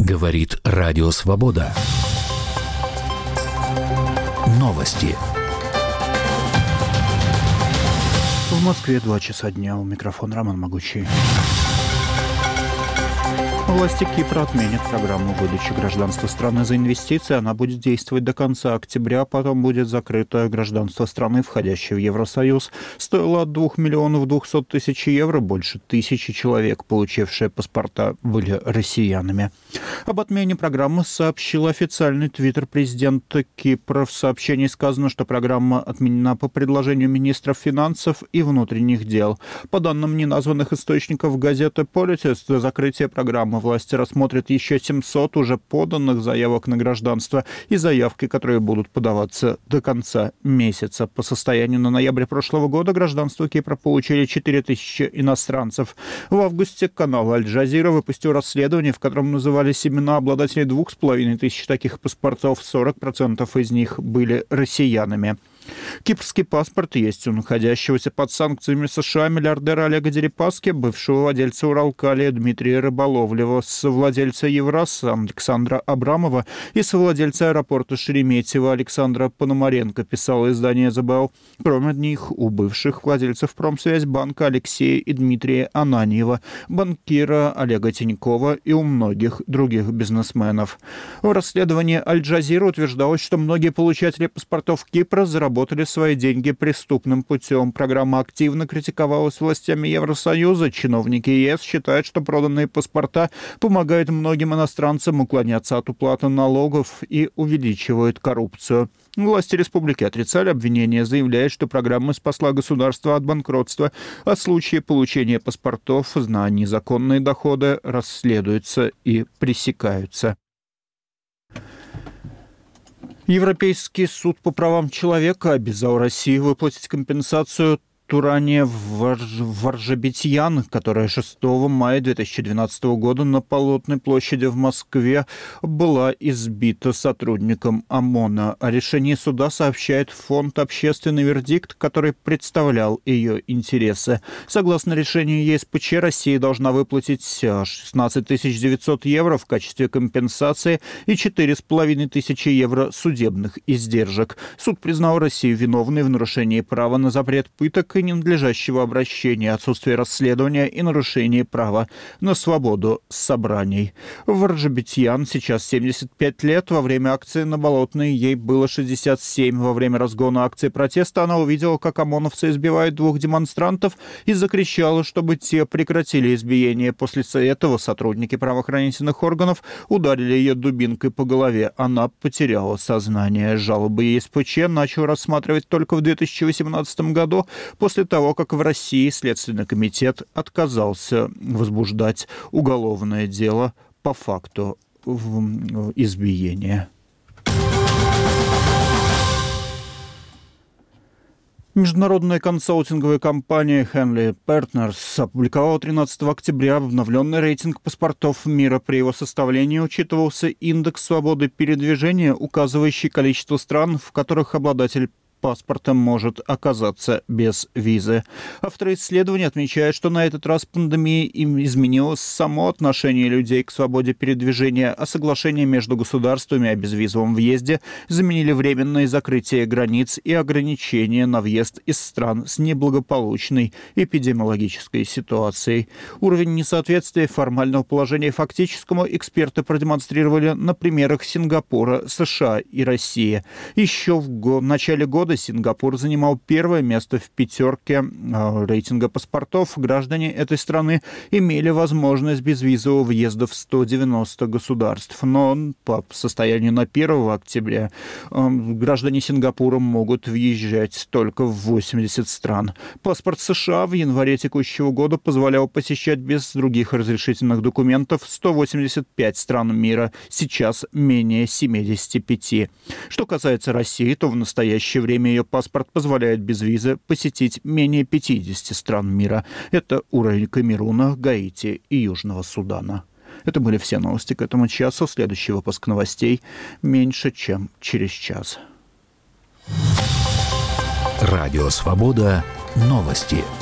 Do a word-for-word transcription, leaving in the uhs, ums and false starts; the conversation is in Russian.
Говорит Радио Свобода. Новости. В Москве два часа дня. У микрофона Роман Могучий. Власти Кипра отменят программу выдачи гражданства страны за инвестиции. Она будет действовать до конца октября, потом будет закрыто гражданство страны, входящей в Евросоюз. Стоило от двух миллионов двухсот тысяч евро. Больше тысячи человек, получившие паспорта, были россиянами. Об отмене программы сообщил официальный твиттер президента Кипра. В сообщении сказано, что программа отменена по предложению министров финансов и внутренних дел. По данным неназванных источников газеты «Политис», до закрытия программы власти рассмотрят еще семьсот уже поданных заявок на гражданство и заявки, которые будут подаваться до конца месяца. По состоянию на ноябрь прошлого года гражданство Кипра получили четыре тысячи иностранцев. В августе канал Аль-Джазира выпустил расследование, в котором назывались имена обладателей двух с половиной тысяч таких паспортов. сорок процентов из них были россиянами. Кипрский паспорт есть у находящегося под санкциями США миллиардера Олега Дерипаски, бывшего владельца Уралкалия Дмитрия Рыболовлева, совладельца Евраса Александра Абрамова и совладельца аэропорта Шереметьево Александра Пономаренко, писало издание «The Bell». Кроме них, у бывших владельцев Промсвязьбанка Алексея и Дмитрия Ананьева, банкира Олега Тинькова и у многих других бизнесменов. В расследовании Аль-Джазира утверждалось, что многие получатели паспортов Кипра заработали Заработали свои деньги преступным путем. Программа активно критиковалась властями Евросоюза. Чиновники ЕС считают, что проданные паспорта помогают многим иностранцам уклоняться от уплаты налогов и увеличивают коррупцию. Власти республики отрицали обвинения, заявляя, что программа спасла государство от банкротства, а случаи получения паспортов на незаконные доходы расследуются и пресекаются. Европейский суд по правам человека обязал Россию выплатить компенсацию Туране Варжабетьян, которая шестого мая две тысячи двенадцатого года на Болотной площади в Москве была избита сотрудником ОМОНа. О решении суда сообщает фонд «Общественный вердикт», который представлял ее интересы. Согласно решению ЕСПЧ, Россия должна выплатить шестнадцать тысяч девятьсот евро в качестве компенсации и четыре с половиной тысячи евро судебных издержек. Суд признал Россию виновной в нарушении права на запрет пыток и ненадлежащего обращения, отсутствие расследования и нарушение права на свободу собраний. Варжабетьян сейчас семьдесят пять лет. Во время акции на Болотной ей было шестьдесят семь. Во время разгона акции протеста она увидела, как ОМОНовцы избивают двух демонстрантов и закричала, чтобы те прекратили избиение. После этого сотрудники правоохранительных органов ударили ее дубинкой по голове. Она потеряла сознание. Жалобы ЕСПЧ начал рассматривать только в две тысячи восемнадцатом году, после того, как в России Следственный комитет отказался возбуждать уголовное дело по факту избиения. Международная консалтинговая компания Henley Partners опубликовала тринадцатого октября обновленный рейтинг паспортов мира. При его составлении учитывался индекс свободы передвижения, указывающий количество стран, в которых обладатель паспорта может оказаться без визы. Авторы исследования отмечают, что на этот раз пандемия им изменила само отношение людей к свободе передвижения, а соглашения между государствами о безвизовом въезде заменили временное закрытие границ и ограничения на въезд из стран с неблагополучной эпидемиологической ситуацией. Уровень несоответствия формального положения фактическому эксперты продемонстрировали на примерах Сингапура, США и России. Еще в го- начале года Сингапур занимал первое место в пятерке рейтинга паспортов. Граждане этой страны имели возможность безвизового въезда в сто девяносто государств. Но по состоянию на первого октября граждане Сингапура могут въезжать только в восемьдесят стран. Паспорт США в январе текущего года позволял посещать без других разрешительных документов сто восемьдесят пять стран мира, сейчас менее семидесяти пяти. Что касается России, то в настоящее время ее паспорт позволяет без визы посетить менее пятидесяти стран мира. Это уровень Камеруна, Гаити и Южного Судана. Это были все новости к этому часу. Следующий выпуск новостей меньше, чем через час. Радио «Свобода». Новости.